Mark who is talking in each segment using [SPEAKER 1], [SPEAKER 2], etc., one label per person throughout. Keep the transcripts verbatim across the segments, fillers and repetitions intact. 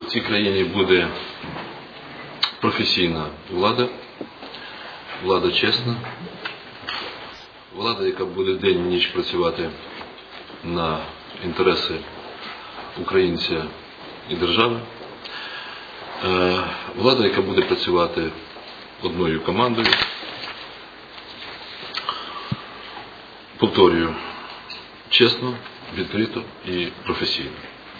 [SPEAKER 1] в цій країні буде професійна влада, влада чесна, влада, яка буде день і ніч працювати на інтереси українця і держави, влада, яка буде працювати одною командою. Повторюю, чесно, відкрито і професійно.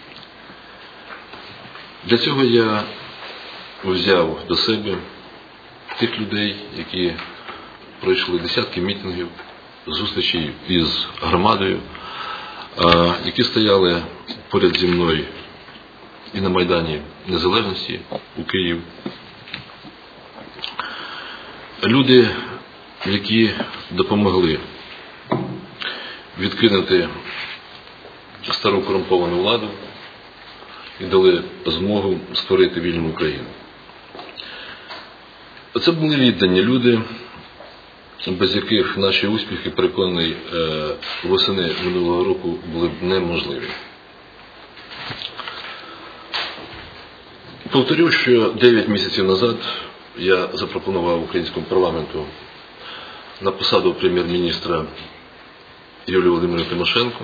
[SPEAKER 1] Для цього я взяв до себе тих людей, які пройшли десятки мітингів, зустрічей із громадою, які стояли поряд зі мною і на Майдані Незалежності у Києві. Люди, які допомогли відкинути стару корумповану владу і дали змогу створити вільну Україну. Це були віддані люди, без яких наші успіхи, переконаний, восени минулого року були б неможливі. Повторю, що дев'ять місяців назад я запропонував українському парламенту на посаду прем'єр-міністра Юлію Володимирівну Тимошенко,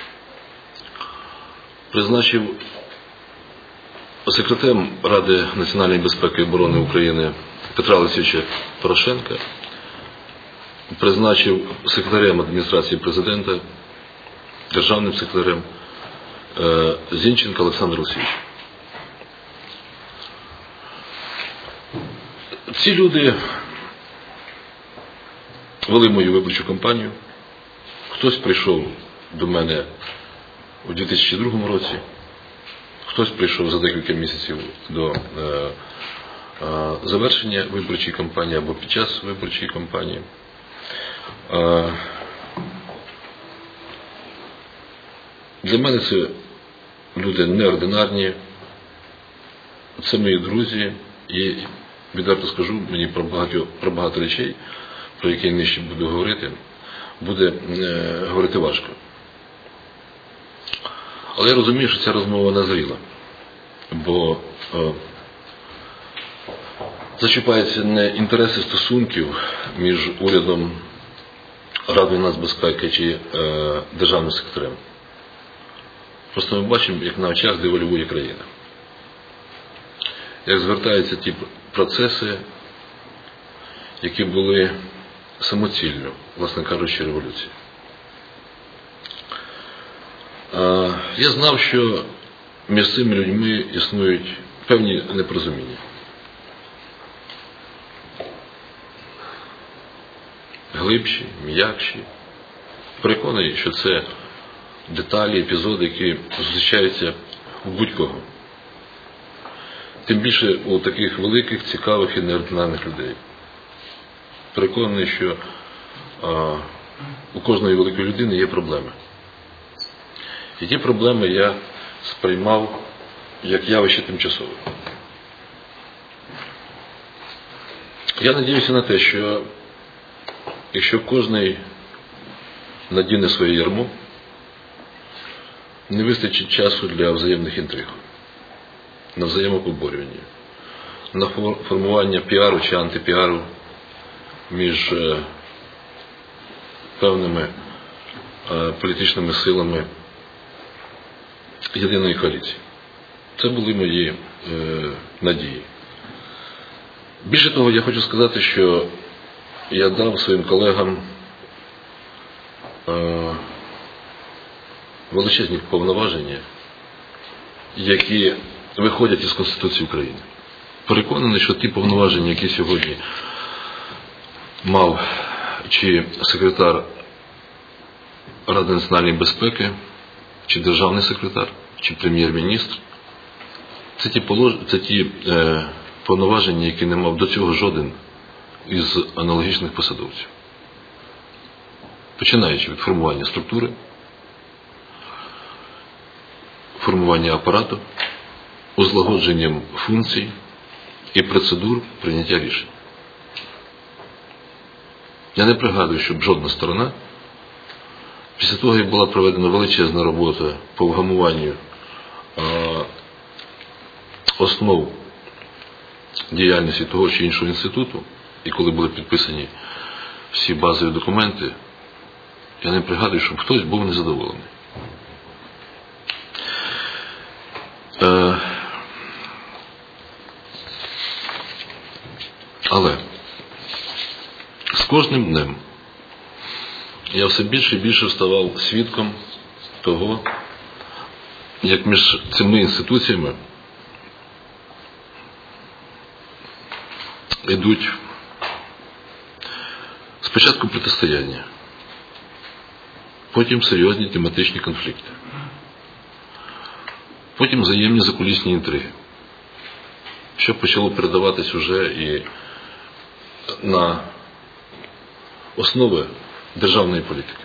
[SPEAKER 1] призначив секретарем Ради національної безпеки і оборони України Петра Олексійовича Порошенка, призначив секретарем адміністрації президента, державним секретарем Зінченка Олександра Олексійовича. Ці люди вели мою виборчу кампанію. Хтось прийшов до мене у дві тисячі другому році, хтось прийшов за декілька місяців до е, е, завершення виборчої кампанії або під час виборчої кампанії. Е, для мене це люди неординарні, це мої друзі, і відверто скажу, мені про багато, про багато речей, про які я нижче буду говорити, буде е, говорити важко. Але я розумію, що ця розмова назріла, бо е, зачіпаються не інтереси стосунків між урядом, Радою нацбезпеки чи е, державним секретарем. Просто ми бачимо, як на очах девальвує країна. Як звертаються ті процеси, які були самоцільно, власне кажучи, революції. Я знав, що між цими людьми існують певні непорозуміння. Глибші, м'якші. Переконаний, що це деталі, епізоди, які зустрічаються у будь-кого. Тим більше у таких великих, цікавих і неординарних людей. Переконаний, що а, у кожної великої людини є проблеми. І ті проблеми я сприймав як явище тимчасове. Я надіюся на те, що якщо кожний надіне своє ярмо, не вистачить часу для взаємних інтриг, на взаємопоборювання, на формування піару чи антипіару між е, певними е, політичними силами єдиної коаліції. Це були мої е, надії. Більше того, я хочу сказати, що я дав своїм колегам е, величезні повноваження, які виходять із Конституції України. Переконаний, що ті повноваження, які сьогодні мав чи секретар Ради національної безпеки, чи державний секретар, чи прем'єр-міністр, це ті, полож... це ті е, повноваження, які не мав до цього жоден із аналогічних посадовців. Починаючи від формування структури, формування апарату, узлагодженням функцій і процедур прийняття рішень. Я не пригадую, щоб жодна сторона, після того, як була проведена величезна робота по вгамуванню основ діяльності того чи іншого інституту, і коли були підписані всі базові документи, я не пригадую, щоб хтось був незадоволений. Е, але з кожним днем я все більше і більше ставав свідком того, як між цими інституціями йдуть спочатку протистояння, потім серйозні тематичні конфлікти, потім взаємні закулісні інтриги, що почало передаватись уже і на основи державної політики.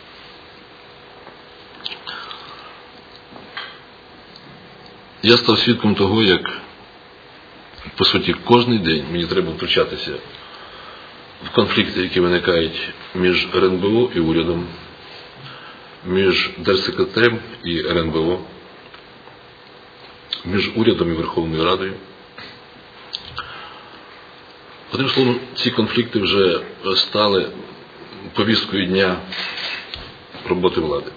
[SPEAKER 1] Я став свідком того, як, по суті, кожен день мені треба втручатися в конфлікти, які виникають між РНБО і урядом, між Держсекретарем і РНБО, між урядом і Верховною Радою. Одним словом, ці конфлікти вже стали повісткою дня роботи влади.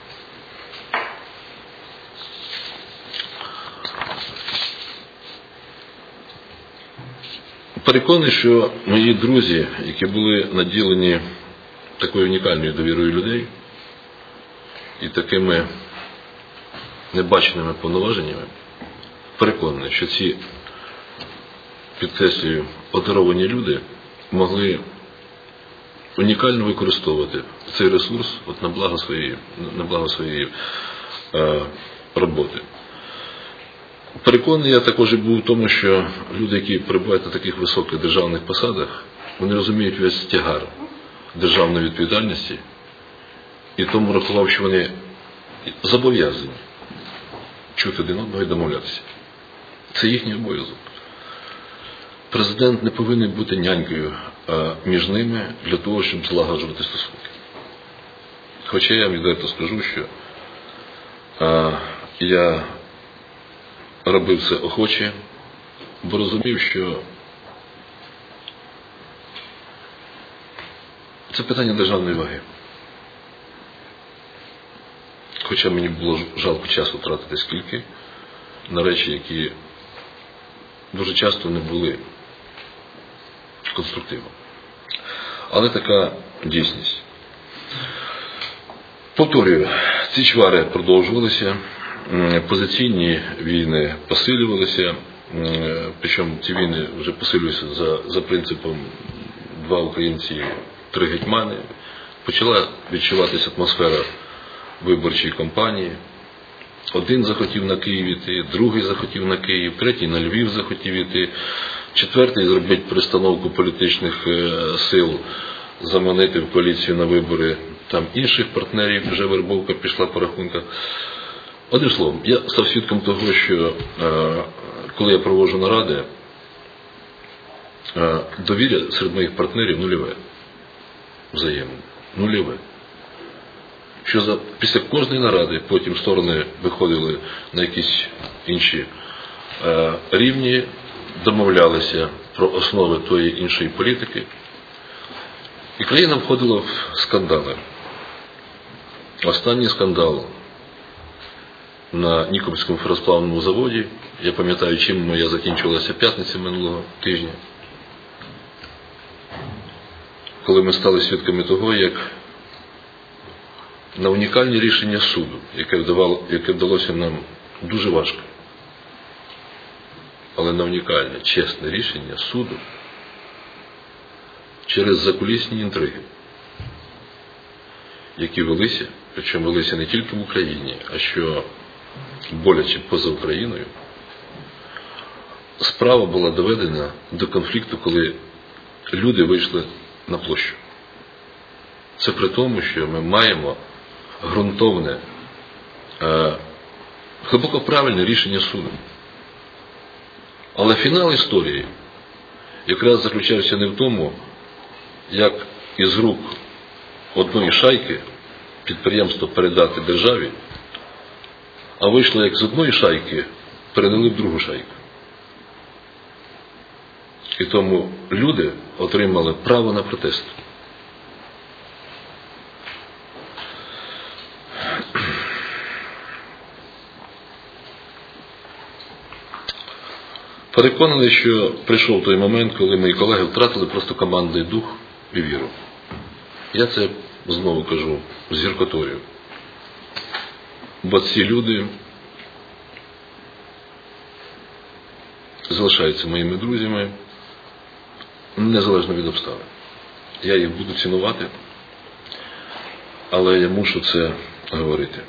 [SPEAKER 1] Переконаний, що мої друзі, які були наділені такою унікальною довірою людей і такими небаченими повноваженнями, переконаний, що ці, підкреслюю, одаровані люди могли унікально використовувати цей ресурс от на благо своєї, на благо своєї е, роботи. Переконаний я також і був у тому, що люди, які перебувають на таких високих державних посадах, вони розуміють весь тягар державної відповідальності і тому рахував, що вони зобов'язані чути один одного і домовлятися. Це їхній обов'язок. Президент не повинен бути нянькою між ними для того, щоб злагоджувати стосунки. Хоча я вам відверто скажу, що а, я робив це охоче, бо розумів, що це питання державної ваги. Хоча мені було жалко часу тратити скільки на речі, які дуже часто не були конструктивно. Але така дійсність. Повторюю, ці чвари продовжувалися, позиційні війни посилювалися, причому ці війни вже посилюються за, за принципом два українці, три гетьмани. Почала відчуватися атмосфера виборчої кампанії. Один захотів на Київ іти, другий захотів на Київ, третій на Львів захотів іти, четвертий зробити перестановку політичних сил, заманити в коаліцію на вибори там інших партнерів, вже вербовка пішла по рахунках. Одним словом, я став свідком того, що коли я проводжу наради, довір'я серед моїх партнерів нульове, взаємне, нульове. Що за, після кожної наради потім сторони виходили на якісь інші е, рівні, домовлялися про основи тої іншої політики. І країна входила в скандали. Останній скандал на Нікопольському феросплавному заводі, я пам'ятаю, чим моя закінчилася п'ятниця минулого тижня, коли ми стали свідками того, як на унікальні рішення суду, яке, вдавало, яке вдалося нам дуже важко, але на унікальне, чесне рішення суду через закулісні інтриги, які велися, причому велися не тільки в Україні, а що боляче поза Україною, справа була доведена до конфлікту, коли люди вийшли на площу. Це при тому, що ми маємо ґрунтовне, глибоко правильне рішення суду. Але фінал історії якраз заключався не в тому, як із рук одної шайки підприємство передати державі, а вийшло як з одної шайки передали в другу шайку. І тому люди отримали право на протест. Переконаний, що прийшов той момент, коли мої колеги втратили просто командний дух і віру. Я це знову кажу з гіркотою. Бо ці люди залишаються моїми друзями незалежно від обставин. Я їх буду цінувати, але я мушу це говорити.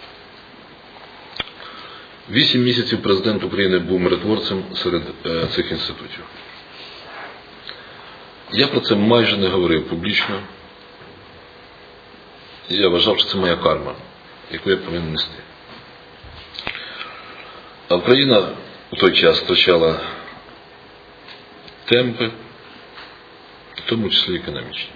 [SPEAKER 1] Вісім місяців президент України був миротворцем серед е, цих інститутів. Я про це майже не говорив публічно. Я вважав, що це моя карма, яку я повинен нести. А Україна у той час втрачала темпи, в тому числі економічні.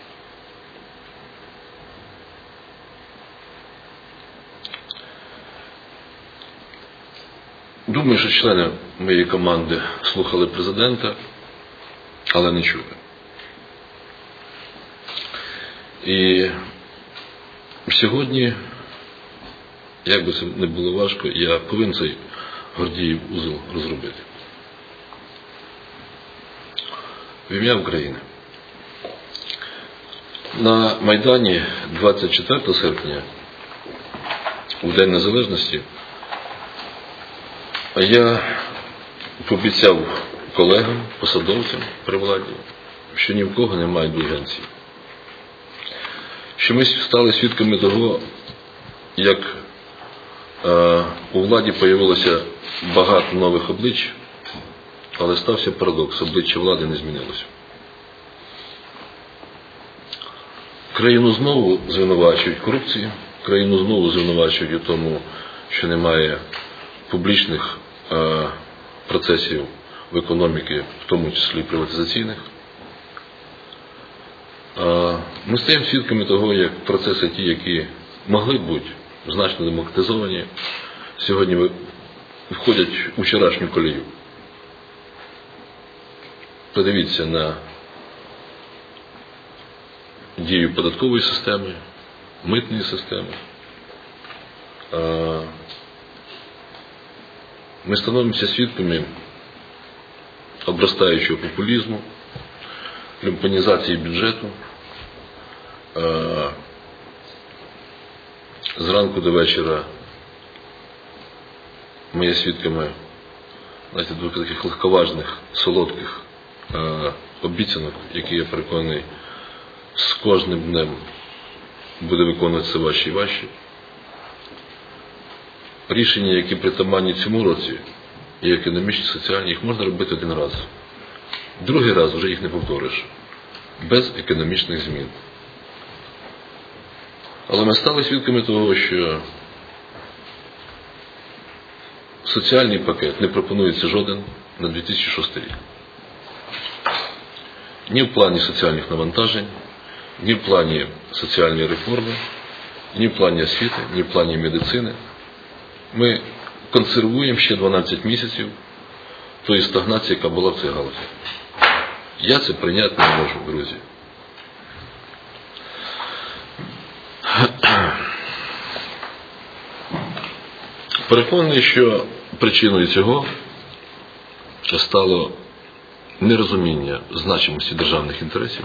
[SPEAKER 1] Думаю, що члени моєї команди слухали президента, але не чули. І сьогодні, як би це не було важко, я повинен цей Гордіїв узел розробити. В ім'я України. На Майдані двадцять четвертого серпня, у День Незалежності, я пообіцяв колегам, посадовцям при владі, що ні в кого немає індульгенції. Що ми стали свідками того, як е, у владі появилося багато нових облич, але стався парадокс, обличчя влади не змінилося. Країну знову звинувачують в корупції, країну знову звинувачують у тому, що немає публічних е, процесів в економіці, в тому числі приватизаційних. Е, ми стаємо свідками того, як процеси ті, які могли б бути значно демократизовані, сьогодні входять у вчорашню колію. Подивіться на дію податкової системи, митної системи. Е, Ми становимося свідками обростаючого популізму, люмпанізації бюджету. Зранку до вечора ми є свідками, знаєте, двох таких легковажних, солодких обіцянок, які, я переконаний, з кожним днем буде виконуватися важче і важче. Рішення, які притаманні цьому році, і економічні, соціальні, їх можна робити один раз. Другий раз вже їх не повториш. Без економічних змін. Але ми стали свідками того, що соціальний пакет не пропонується жоден на дві тисячі шостий рік. Ні в плані соціальних навантажень, ні в плані соціальної реформи, ні в плані освіти, ні в плані медицини. Ми консервуємо ще дванадцять місяців тої стагнації, яка була в цій галузі. Я це прийняти не можу, друзі. Переконаний, що причиною цього стало нерозуміння значимості державних інтересів,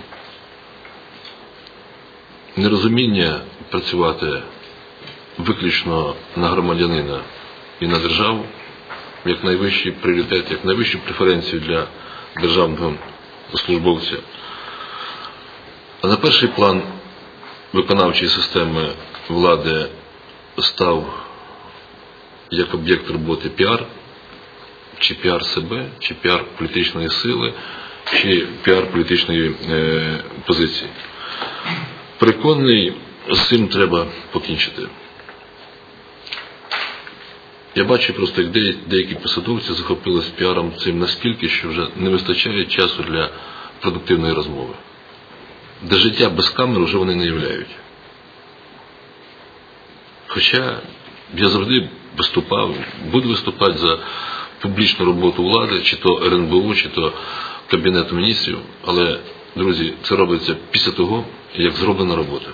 [SPEAKER 1] нерозуміння працювати виключно на громадянина і на державу, як найвищий пріоритет, як найвищу преференцію для державного службовця. А на перший план виконавчої системи влади став як об'єкт роботи піар, чи піар себе, чи піар політичної сили, чи піар політичної е, позиції. Переконаний, з цим треба покінчити. Я бачу просто, як деякі посадовці захопилися піаром цим настільки, що вже не вистачає часу для продуктивної розмови. До життя без камер вже вони не являють. Хоча я завжди виступав, буду виступати за публічну роботу влади, чи то ер ен бе о, чи то Кабінету міністрів, але, друзі, це робиться після того, як зроблена робота.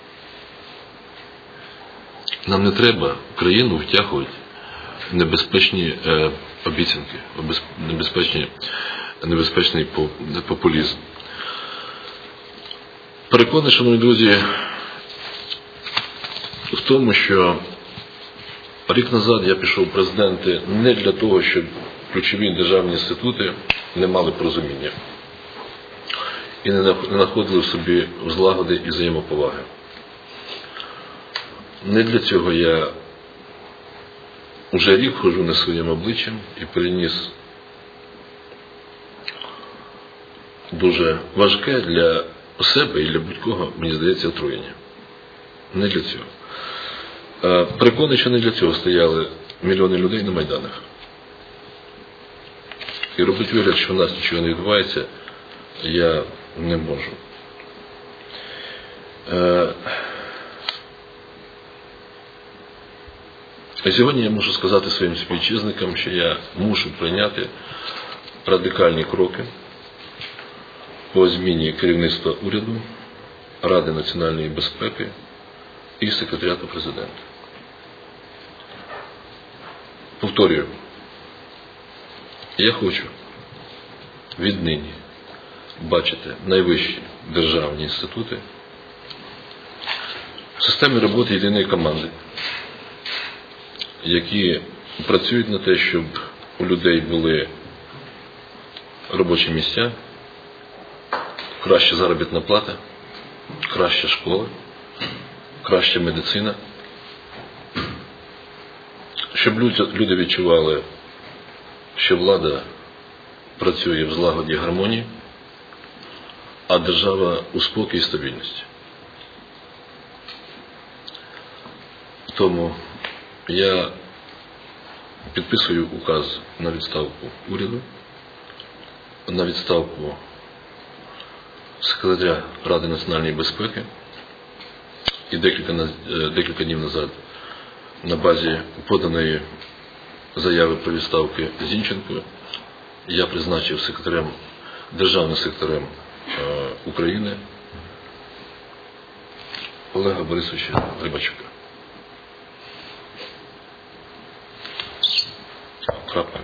[SPEAKER 1] Нам не треба країну втягувати в небезпечні е, обіцянки, небезпечні, небезпечний популізм. Переконаний, шановні друзі, в тому, що рік назад я пішов в президенти не для того, щоб ключові державні інститути не мали порозуміння і не знаходили в собі злагоди і взаємоповаги. Не для цього я вже рік ходжу не своїм обличчям і переніс дуже важке для себе і для будь-кого, мені здається, отруєння. Не для цього. Переконаний, що не для цього стояли мільйони людей на Майданах. І робити вигляд, що в нас нічого не відбувається, я не можу. А сьогодні я мушу сказати своїм співвітчизникам, що я мушу прийняти радикальні кроки по зміні керівництва уряду, Ради національної безпеки і секретаріату президента. Повторюю, я хочу віднині бачити найвищі державні інститути в системі роботи єдиної команди, які працюють на те, щоб у людей були робочі місця, краща заробітна плата, краща школа, краща медицина, щоб люди відчували, що влада працює в злагоді і гармонії, а держава у спокій і стабільності. Тому я підписую указ на відставку уряду, на відставку секретаря Ради національної безпеки і декілька, декілька днів назад на базі поданої заяви про відставки Зінченко я призначив секретарем, державним секретарем е, України Олега Борисовича Рибачука. Крапка.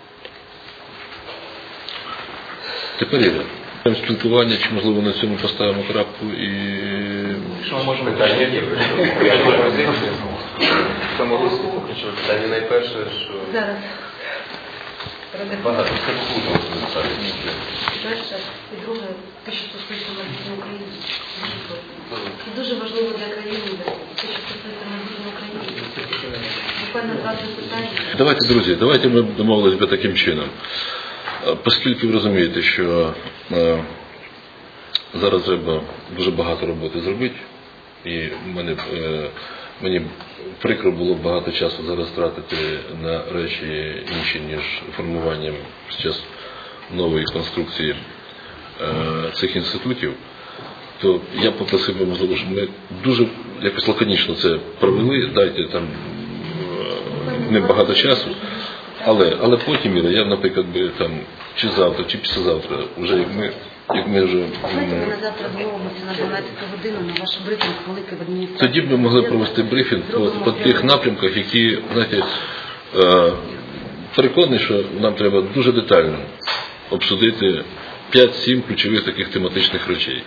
[SPEAKER 1] Тепер Іра. Спілкування, чи можливо на цьому поставимо крапку і...
[SPEAKER 2] Що ми можемо питання є? Я не пропозицію. Самоголосу, що питання найперше, що...
[SPEAKER 3] Зараз.
[SPEAKER 2] Багато все поплутало.
[SPEAKER 3] Перше. І друге, те, що стосується майбутньої України. І дуже важливо для країни, те, що стосується майбутньої України. Буквально два-три питання.
[SPEAKER 1] Давайте, друзі, давайте ми домовились би таким чином. Оскільки ви розумієте, що е, зараз треба дуже багато роботи зробити, і мене, е, мені прикро було багато часу зараз тратити на речі інші, ніж формуванням зараз нової конструкції е, цих інститутів, то я попросив би, можливо, щоб ми дуже якось лаконічно це провели, дайте там е, небагато часу. Але, але потім, Іра, я, наприклад, би, там, чи завтра, чи післязавтра, вже як ми, як ми вже...
[SPEAKER 3] Давайте ми на завтра домовимося на дванадцяту годину на ваш брифінг великий в адміністрації.
[SPEAKER 1] Тоді б ми могли провести брифінг по, по тих напрямках, які, знаєте, е, переконаний, що нам треба дуже детально обсудити п'ять-сім ключових таких тематичних речей,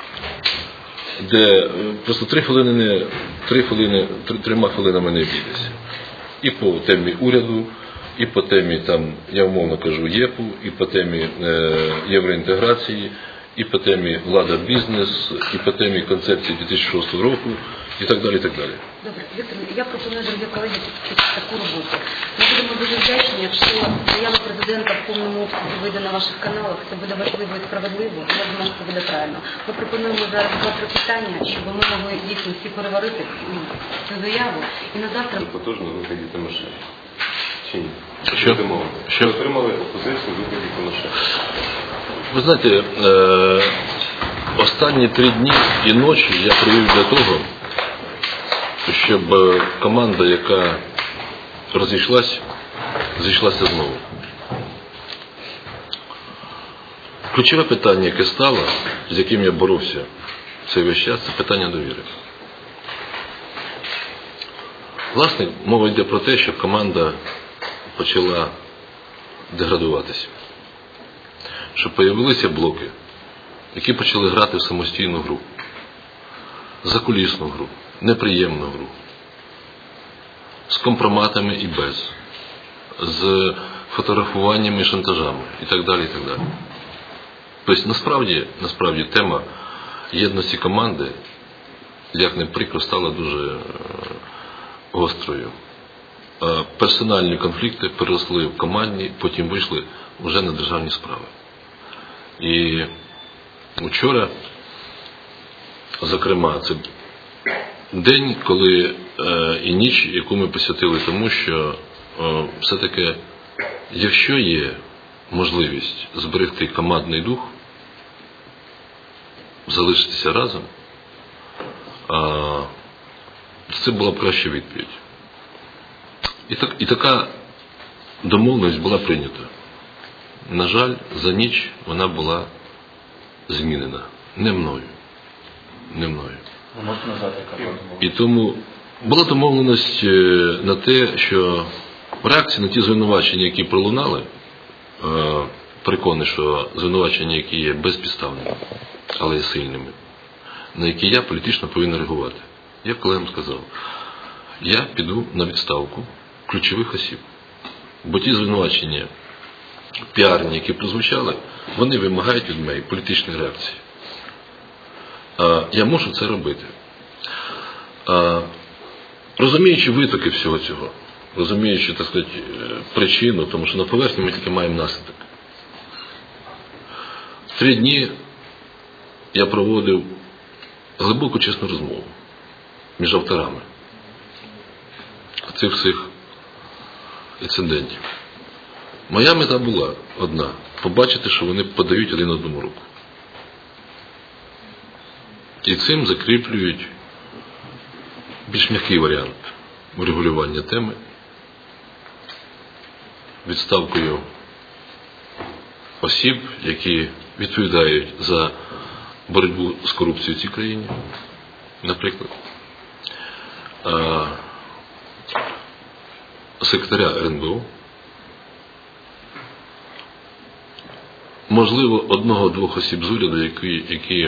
[SPEAKER 1] де просто три хвилини, не, три хвилини, три, трьома хвилинами не обійдеться. І по темі уряду, і по темі, там, я умовно кажу, ЄПу, і по темі е, євроінтеграції, і по темі влада бізнес, і по темі концепції дві тисячі шостого року, і так далі, і так далі.
[SPEAKER 3] Добре, Віктор, я пропоную, дорогі колеги, таку роботу. Ми будемо дуже вдячні, якщо заява президента в повному обсязі вийде на ваших каналах, це буде важливо і справедливо, і я думаю, що це буде правильно. Ми пропонуємо зараз два-три питання, щоб ми могли дійсно всі переварити цю заяву, і на завтра...
[SPEAKER 2] Потужно вигляді Тимошенко. Чи ні?
[SPEAKER 1] Що? Що?
[SPEAKER 2] Отримали опозицію в вигляді Тимошенко.
[SPEAKER 1] Ви знаєте, е, останні три дні і ночі я провів для того, щоб команда, яка розійшлась, зійшлася знову. Ключове питання, яке стало, з яким я боровся цей весь час, це питання довіри. Власне, мова йде про те, що команда почала деградуватися. Що появилися блоки, які почали грати в самостійну гру. Закулісну гру, неприємну гру. З компроматами і без. З фотографуваннями і шантажами. І так далі, і так далі. Тобто, насправді, насправді тема єдності команди, як не прикро, стала дуже гострою. Персональні конфлікти переросли в командні, потім вийшли вже на державні справи. І вчора, зокрема, це день, коли і ніч, яку ми посвятили тому, що все-таки, якщо є можливість зберегти командний дух, залишитися разом, це була б краща відповідь. І, так, і така домовленість була прийнята. На жаль, за ніч вона була змінена. Не мною. Не мною. І тому була домовленість на те, що в реакції на ті звинувачення, які пролунали, переконаний, що звинувачення, які є безпідставними, але є сильними, на які я політично повинен реагувати. Я колегам сказав, я піду на відставку ключових осіб. Бо ті звинувачення піарні, які прозвучали, вони вимагають від мене політичної реакції. Я можу це робити. Розуміючи витоки всього цього, розуміючи, так сказати, причину, тому що на поверхні ми тільки маємо наслідок. Три дні я проводив глибоку чесну розмову між авторами цих всіх інцидентів. Моя мета була одна – побачити, що вони подають один одному руку. І цим закріплюють більш м'який варіант врегулювання теми, відставкою осіб, які відповідають за боротьбу з корупцією в цій країні, наприклад, секретаря ер ен бе о, можливо, одного-двох осіб з уряду, які, які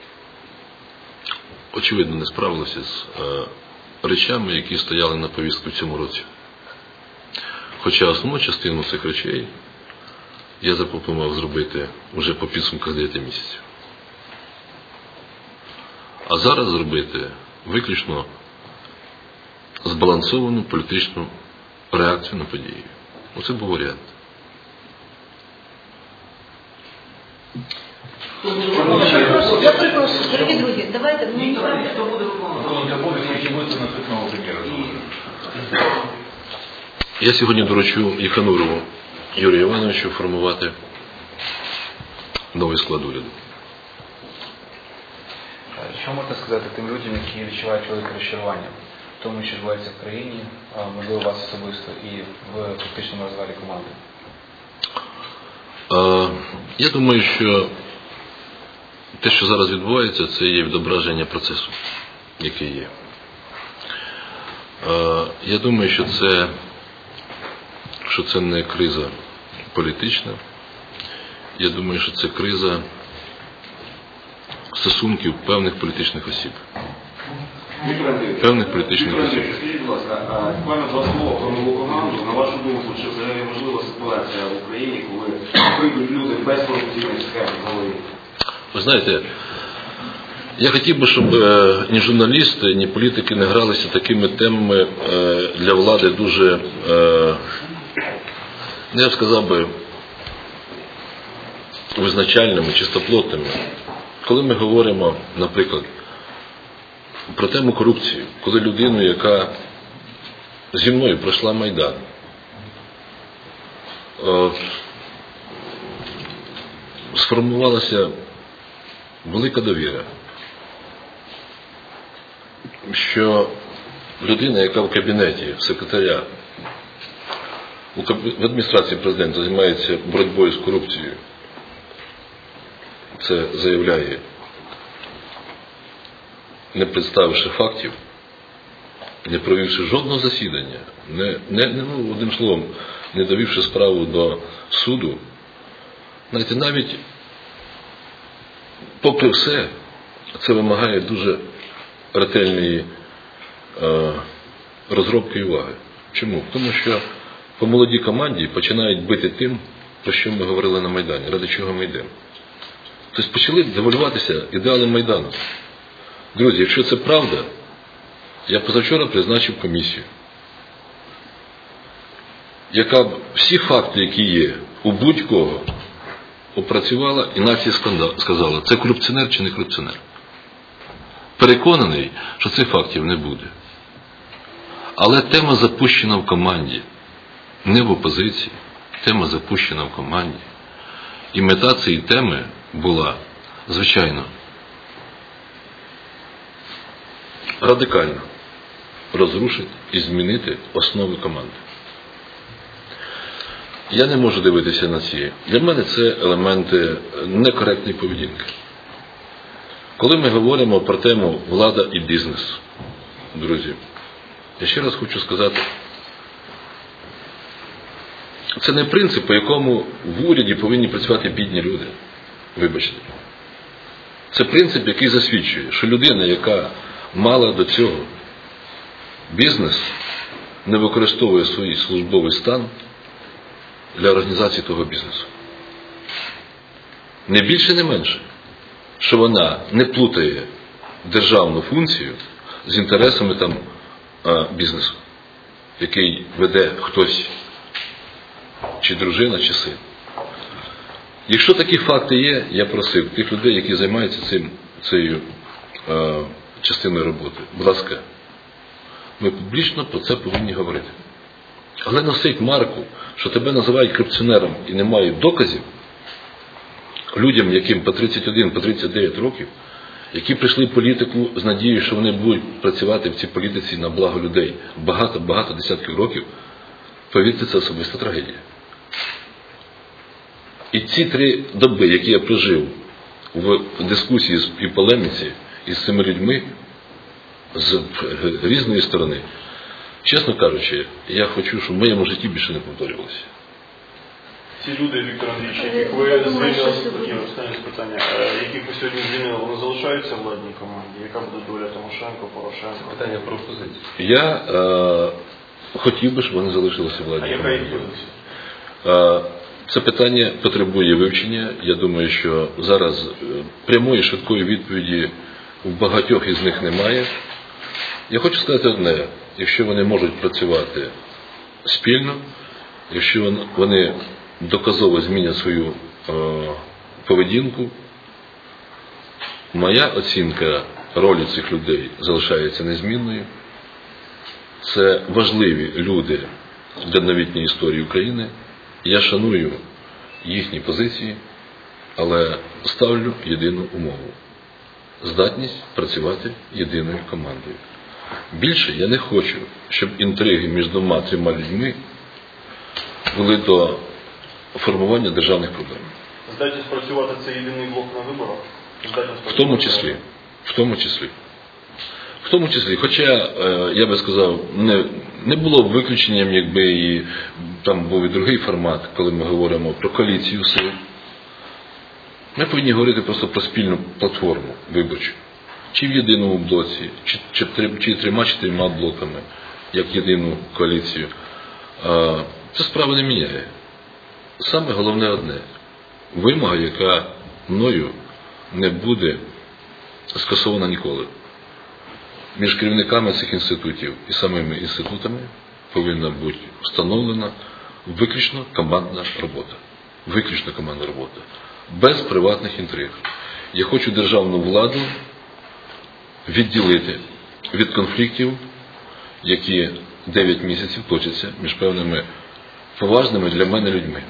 [SPEAKER 1] очевидно не справилися з речами, які стояли на повістку в цьому році. Хоча основну частину цих речей я запропонував зробити вже по підсумках дев'яти місяців. А зараз зробити виключно збалансовану політичну реакцію на події. Оце був варіант.
[SPEAKER 3] Я припрошу, дорогі друзі, давайте, ну не правда.
[SPEAKER 2] Хто буде виконувати обов'язки, які будуть наступного прем'єра?
[SPEAKER 1] Я сьогодні доручу Єханурову Юрію Івановичу формувати новий склад уряду.
[SPEAKER 2] Що можна сказати тим людям, які відчувають велике розчарування в тому, що відбувається в країні, можливо, вас особисто і в фактичному розвалі команди?
[SPEAKER 1] Я думаю, що те, що зараз відбувається, це є відображення процесу, який є. Я думаю, що це, що це не криза політична. Я думаю, що це криза стосунків певних політичних осіб. Певних політичних осіб.
[SPEAKER 4] Скажіть, будь ласка, буквально два слова про нову команду. На вашу думку, чи взагалі можлива ситуація в Україні, коли прийдуть люди без корупційних схем в голові?
[SPEAKER 1] Ви знаєте, я хотів би, щоб ні журналісти, ні політики не гралися такими темами для влади дуже, я б сказав би, визначальними, чистоплотними. Коли ми говоримо, наприклад, про тему корупції, коли людину, яка зі мною пройшла Майдан, сформувалася велика довіра, що людина, яка в кабінеті секретаря В адміністрації президента займається боротьбою з корупцією. Це заявляє, не представивши фактів, не провівши жодного засідання, не, не, ну, одним словом, не довівши справу до суду. Знаєте, навіть попри все, це вимагає дуже ретельної е, розробки і уваги. Чому? Тому що по молодій команді починають бити тим, про що ми говорили на Майдані, ради чого ми йдемо. Тобто почали девальвуватися ідеали Майдану. Друзі, якщо це правда, я позавчора призначив комісію, яка б всі факти, які є у будь-кого, опрацювала і нація сказала, це корупціонер чи не корупціонер. Переконаний, що цих фактів не буде. Але тема запущена в команді, не в опозиції, тема запущена в команді. І мета цієї теми була, звичайно, радикально розрушити і змінити основи команди. Я не можу дивитися на ці. Для мене це елементи некоректної поведінки. Коли ми говоримо про тему влада і бізнес, друзі, я ще раз хочу сказати, це не принцип, по якому в уряді повинні працювати бідні люди. Вибачте. Це принцип, який засвідчує, що людина, яка мала до цього бізнес, не використовує свій службовий стан для організації того бізнесу. Не більше, не менше, що вона не плутає державну функцію з інтересами там бізнесу, який веде хтось, чи дружина, чи син. Якщо такі факти є, я просив тих людей, які займаються цим, цією е, частиною роботи, будь ласка, ми публічно про це повинні говорити. Але носить марку, що тебе називають корупціонером і не мають доказів, людям, яким по тридцять один, по тридцять дев'ять років, які прийшли в політику з надією, що вони будуть працювати в цій політиці на благо людей багато-багато десятків років, повірте, це особиста трагедія. І ці три доби, які я прожив в дискусії і полеміці із цими людьми з різної сторони, чесно кажучи, я хочу, щоб в моєму житті більше не повторювалося.
[SPEAKER 5] Ці люди, Віктор Андрійович, яких ви звільнили, останнє питання, яких ви сьогодні звільнили, вони залишаються в владній команді? Яка буде доля Тимошенко, Порошенко?
[SPEAKER 2] Питання про опозицію.
[SPEAKER 1] Я е, хотів би, щоб вони залишилися в владній команді.
[SPEAKER 5] А яка їх позиція?
[SPEAKER 1] Е, Це питання потребує вивчення. Я думаю, що зараз прямої швидкої відповіді в багатьох із них немає. Я хочу сказати одне. Якщо вони можуть працювати спільно, якщо вони доказово змінять свою е, поведінку, моя оцінка ролі цих людей залишається незмінною. Це важливі люди для новітньої історії України. Я шаную їхні позиції, але ставлю єдину умову – здатність працювати єдиною командою. Більше я не хочу, щоб інтриги між двома-трьома людьми були до формування державних проблем.
[SPEAKER 5] Здатність працювати – це єдиний блок на виборах?
[SPEAKER 1] В тому числі. В тому числі. В тому числі, хоча, я би сказав, не, не було б виключенням, якби і там був і другий формат, коли ми говоримо про коаліцію сил. Ми повинні говорити просто про спільну платформу виборчу. Чи в єдиному блоці, чи, чи, чи трьома-чотирма блоками, як єдину коаліцію. Це справа не міняє. Саме головне одне. Вимога, яка мною не буде скасована ніколи. Між керівниками цих інститутів і самими інститутами повинна бути встановлена виключно командна робота. Виключно командна робота. Без приватних інтриг. Я хочу державну владу відділити від конфліктів, які дев'ять місяців точаться між певними поважними для мене людьми.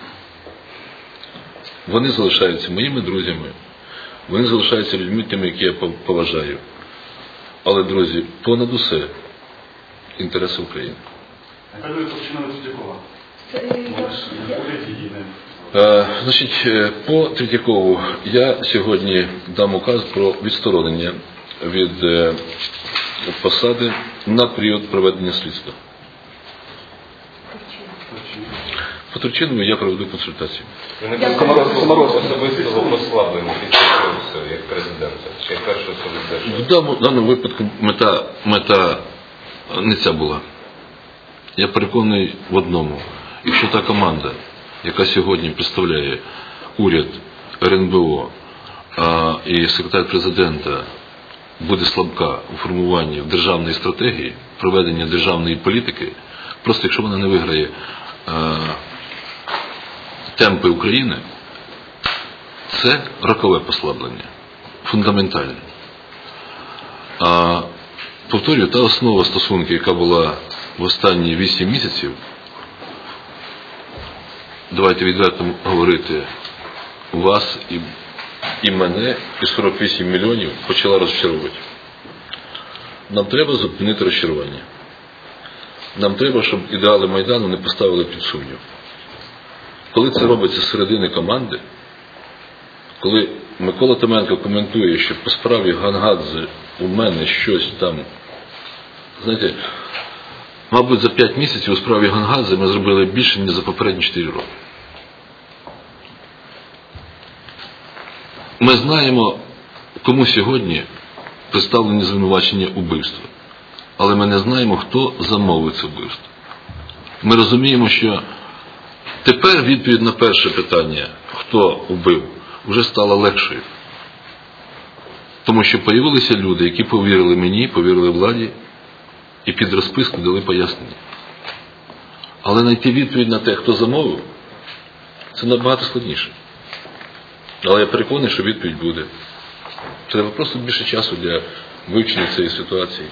[SPEAKER 1] Вони залишаються моїми друзями, вони залишаються людьми тими, які я поважаю. Але, друзі, понад усе інтереси України.
[SPEAKER 5] Яка доля Турчинова Третьякова?
[SPEAKER 1] Е, Значить, е, по Третьякову я сьогодні дам указ про відсторонення від е, посади на період проведення слідства. По Турчинову я проведу консультацію.
[SPEAKER 6] Ви не Комаров особистого послаблення підписувався як президента, як перший особи держави?
[SPEAKER 1] В даному, в даному випадку мета, мета не ця була. Я переконаний в одному. Якщо та команда, яка сьогодні представляє уряд, ер ен бе о а, і секретар президента, буде слабка у формуванні державної стратегії, проведення державної політики, просто якщо вона не виграє а, темпи України, це рокове послаблення, фундаментальне. А повторюю, та основа стосунків, яка була в останні вісім місяців, давайте відверто говорити, вас і, і мене, і сорок вісім мільйонів почала розчаровувати. Нам треба зупинити розчарування. Нам треба, щоб ідеали Майдану не поставили під сумнів. Коли це робиться з середини команди, коли Микола Томенко коментує, що по справі Гангадзе у мене щось там, знаєте, мабуть, за п'ять місяців у справі Гангадзе ми зробили більше, ніж за попередні чотири роки. Ми знаємо, кому сьогодні представлені звинувачення убивства. Але ми не знаємо, хто замовив це вбивство. Ми розуміємо, що тепер відповідь на перше питання, хто вбив, вже стала легшою. Тому що появилися люди, які повірили мені, повірили владі і під розписку дали пояснення. Але знайти відповідь на те, хто замовив, це набагато складніше. Але я переконаний, що відповідь буде. Треба просто більше часу для вивчення цієї ситуації.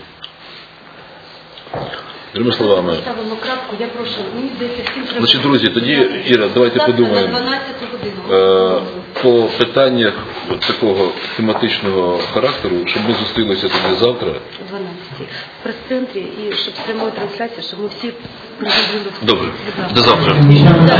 [SPEAKER 1] Другими словами.
[SPEAKER 3] Ставимо крапку, я прошу, мені здається, всім треба...
[SPEAKER 1] Значить, друзі, тоді, Іра, давайте подумаємо.
[SPEAKER 3] На дванадцяту годину.
[SPEAKER 1] По питаннях такого тематичного характеру, щоб ми зустрілися тоді завтра.
[SPEAKER 3] О дванадцятій. В прес-центрі, і щоб з прямої трансляції, щоб ми всі пригодили.
[SPEAKER 1] Добре, до завтра.